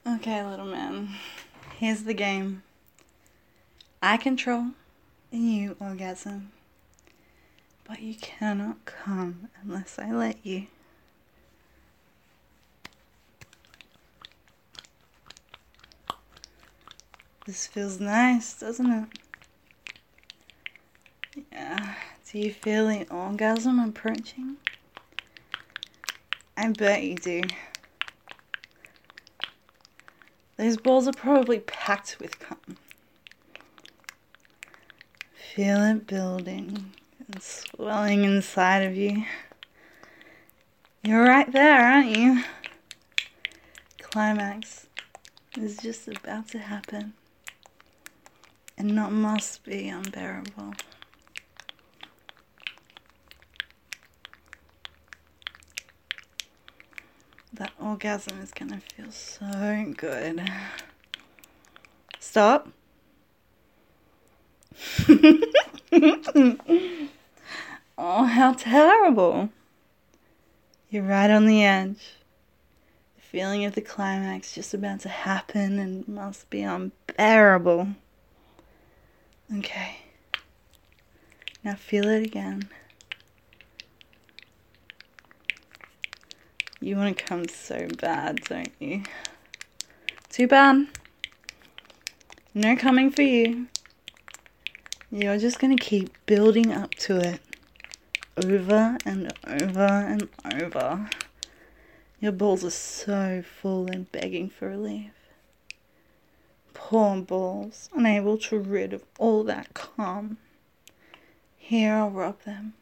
Okay, little man. Here's the game. I control and you orgasm. But you cannot come unless I let you. This feels nice, doesn't it? Yeah. Do you feel the orgasm approaching? I bet you do. Those balls are probably packed with cum. Feel it building and swelling inside of you. You're right there, aren't you? Climax is just about to happen. And not must be unbearable. That orgasm is gonna feel so good. Stop. Oh, how terrible. You're right on the edge. The feeling of the climax just about to happen and must be unbearable. Okay. Now feel it again. You want to come so bad, don't you? Too bad. No coming for you. You're just going to keep building up to it. Over and over and over. Your balls are so full and begging for relief. Poor balls, unable to rid of all that calm. Here, I'll rub them.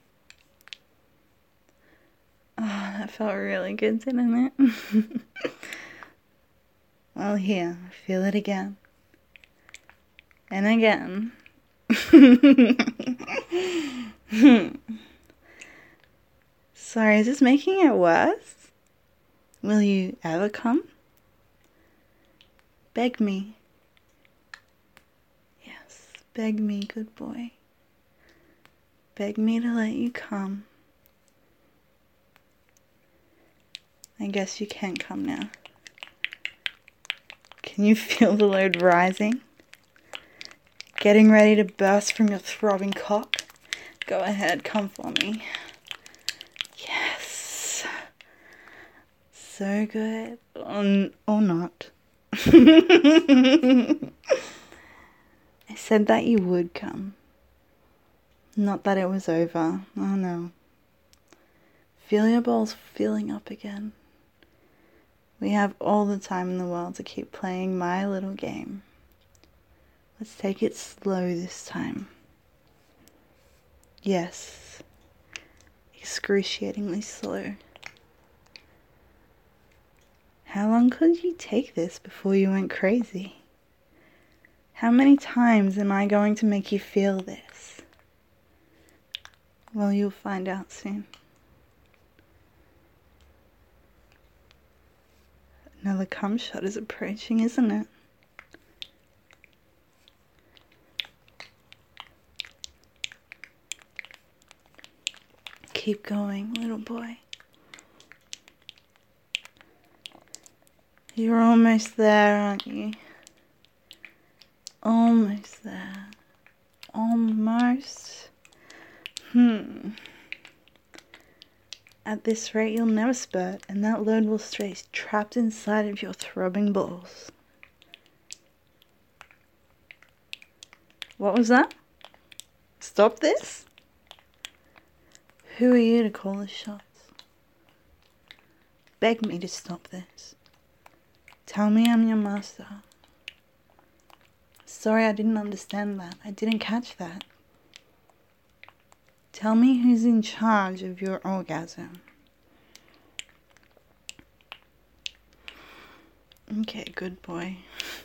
Oh, that felt really good, didn't it? Well, here, feel it again. And again. Sorry, is this making it worse? Will you ever come? Beg me. Yes, beg me, good boy. Beg me to let you come. I guess you can come now. Can you feel the load rising? Getting ready to burst from your throbbing cock? Go ahead, come for me. Yes. So good. Or not. I said that you would come. Not that it was over. Oh no. Feel your balls filling up again. We have all the time in the world to keep playing my little game. Let's take it slow this time. Yes. Excruciatingly slow. How long could you take this before you went crazy? How many times am I going to make you feel this? Well, you'll find out soon. Another cum shot is approaching, isn't it? Keep going, little boy. You're almost there, aren't you? Almost there. Almost. At this rate, you'll never spurt, and that load will stay trapped inside of your throbbing balls. What was that? Stop this? Who are you to call the shots? Beg me to stop this. Tell me I'm your master. Sorry, I didn't understand that. I didn't catch that. Tell me who's in charge of your orgasm. Okay, good boy.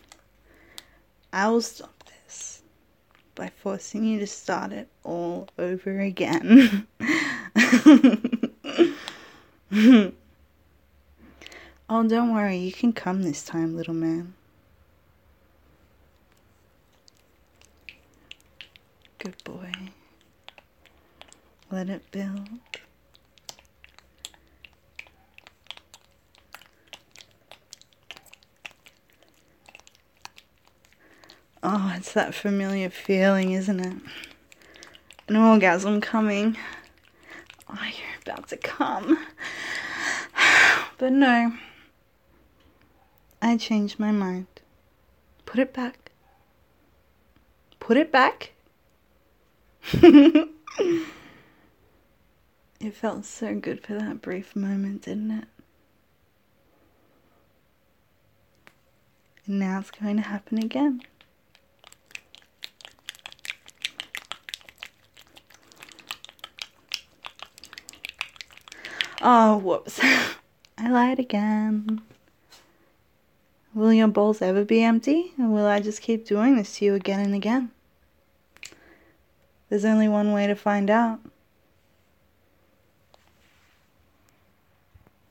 I will stop this by forcing you to start it all over again. Oh, don't worry. You can come this time, little man. Good boy. Let it build. Oh, it's that familiar feeling, isn't it? An orgasm coming. Oh, you're about to come. But no. I changed my mind. Put it back. Put it back. It felt so good for that brief moment, didn't it? And now it's going to happen again. Oh, whoops. I lied again. Will your bowls ever be empty? Or will I just keep doing this to you again and again? There's only one way to find out.